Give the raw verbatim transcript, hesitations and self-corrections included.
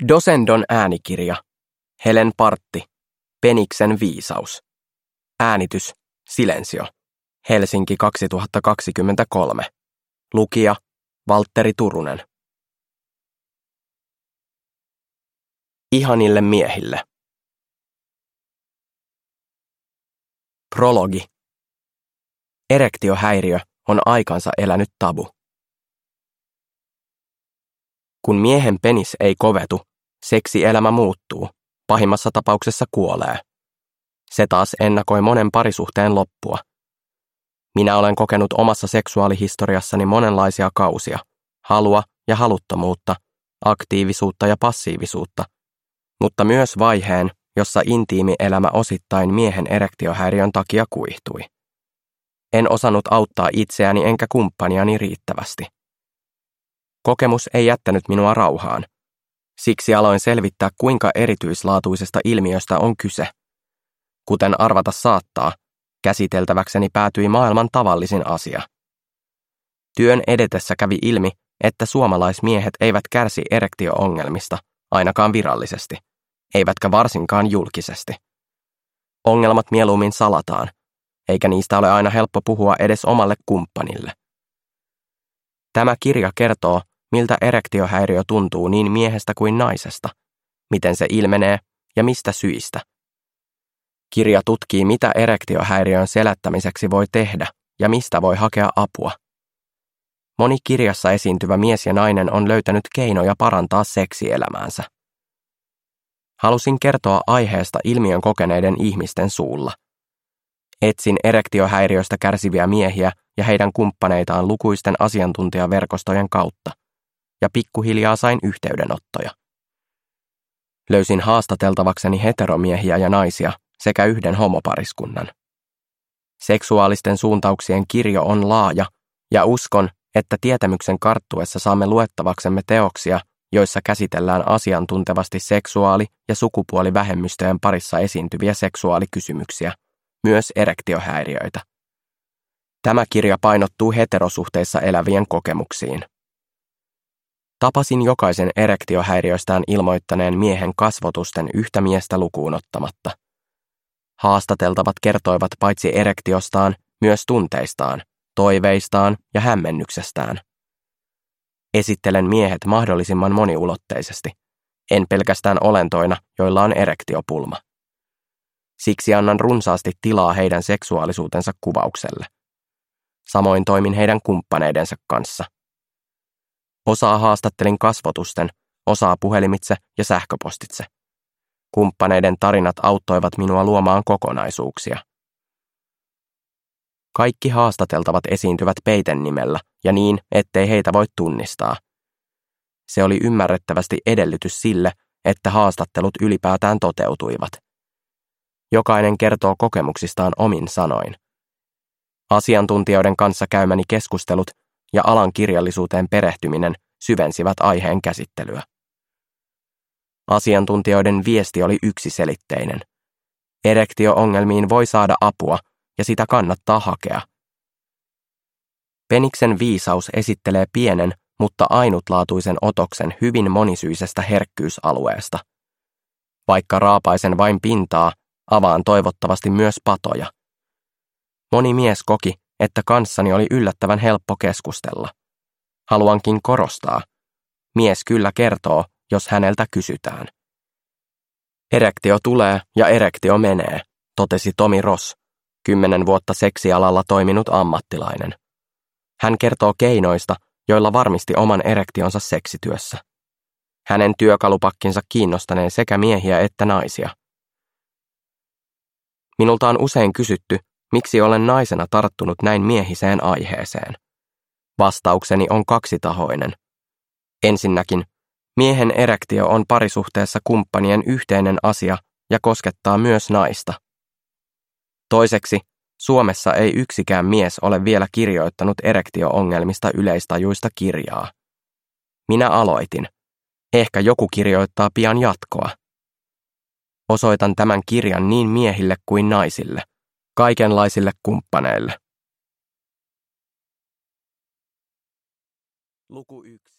Dosendon äänikirja. Helen Partti. Peniksen viisaus. Äänitys. Silensio. Helsinki kaksituhattakaksikymmentäkolme. Lukija. Valtteri Turunen. Ihanille miehille. Prologi. Erektiohäiriö on aikansa elänyt tabu. Kun miehen penis ei kovetu, seksielämä muuttuu, pahimmassa tapauksessa kuolee. Se taas ennakoi monen parisuhteen loppua. Minä olen kokenut omassa seksuaalihistoriassani monenlaisia kausia, halua ja haluttomuutta, aktiivisuutta ja passiivisuutta, mutta myös vaiheen, jossa intiimi elämä osittain miehen erektiohäiriön takia kuihtui. En osannut auttaa itseäni enkä kumppaniani riittävästi. Kokemus ei jättänyt minua rauhaan. Siksi aloin selvittää, kuinka erityislaatuisesta ilmiöstä on kyse. Kuten arvata saattaa, käsiteltäväkseni päätyi maailman tavallisin asia. Työn edetessä kävi ilmi, että suomalaismiehet eivät kärsi erektio-ongelmista, ainakaan virallisesti, eivätkä varsinkaan julkisesti. Ongelmat mieluummin salataan, eikä niistä ole aina helppo puhua edes omalle kumppanille. Tämä kirja kertoo, miltä erektiohäiriö tuntuu niin miehestä kuin naisesta, miten se ilmenee ja mistä syistä. Kirja tutkii, mitä erektiohäiriön selättämiseksi voi tehdä ja mistä voi hakea apua. Moni kirjassa esiintyvä mies ja nainen on löytänyt keinoja parantaa seksielämäänsä. Halusin kertoa aiheesta ilmiön kokeneiden ihmisten suulla. Etsin erektiohäiriöstä kärsiviä miehiä ja heidän kumppaneitaan lukuisten asiantuntijaverkostojen kautta, ja pikkuhiljaa sain yhteydenottoja. Löysin haastateltavakseni heteromiehiä ja naisia sekä yhden homopariskunnan. Seksuaalisten suuntauksien kirjo on laaja, ja uskon, että tietämyksen karttuessa saamme luettavaksemme teoksia, joissa käsitellään asiantuntevasti seksuaali- ja sukupuolivähemmistöjen parissa esiintyviä seksuaalikysymyksiä, myös erektiohäiriöitä. Tämä kirja painottuu heterosuhteissa elävien kokemuksiin. Tapasin jokaisen erektiohäiriöstään ilmoittaneen miehen kasvotusten yhtä miestä lukuun ottamatta. Haastateltavat kertoivat paitsi erektiostaan, myös tunteistaan, toiveistaan ja hämmennyksestään. Esittelen miehet mahdollisimman moniulotteisesti, en pelkästään olentoina, joilla on erektiopulma. Siksi annan runsaasti tilaa heidän seksuaalisuutensa kuvaukselle. Samoin toimin heidän kumppaneidensa kanssa. Osaa haastattelin kasvotusten, osaa puhelimitse ja sähköpostitse. Kumppaneiden tarinat auttoivat minua luomaan kokonaisuuksia. Kaikki haastateltavat esiintyvät peitennimellä ja niin, ettei heitä voi tunnistaa. Se oli ymmärrettävästi edellytys sille, että haastattelut ylipäätään toteutuivat. Jokainen kertoo kokemuksistaan omin sanoin. Asiantuntijoiden kanssa käymäni keskustelut ja alan kirjallisuuteen perehtyminen syvensivät aiheen käsittelyä. Asiantuntijoiden viesti oli yksiselitteinen. Erektio-ongelmiin voi saada apua ja sitä kannattaa hakea. Peniksen viisaus esittelee pienen, mutta ainutlaatuisen otoksen hyvin monisyisestä herkkyysalueesta. Vaikka raapaisen vain pintaa, avaan toivottavasti myös patoja. Moni mies koki, että kanssani oli yllättävän helppo keskustella. Haluankin korostaa. Mies kyllä kertoo, jos häneltä kysytään. Erektio tulee ja erektio menee, totesi Tomi Ross, kymmenen vuotta seksialalla toiminut ammattilainen. Hän kertoo keinoista, joilla varmisti oman erektionsa seksityössä. Hänen työkalupakkinsa kiinnostanee sekä miehiä että naisia. Minulta on usein kysytty, miksi olen naisena tarttunut näin miehiseen aiheeseen. Vastaukseni on kaksitahoinen. Ensinnäkin, miehen erektio on parisuhteessa kumppanien yhteinen asia ja koskettaa myös naista. Toiseksi, Suomessa ei yksikään mies ole vielä kirjoittanut erektio-ongelmista yleistajuista kirjaa. Minä aloitin. Ehkä joku kirjoittaa pian jatkoa. Osoitan tämän kirjan niin miehille kuin naisille, kaikenlaisille kumppaneille. Luku yksi.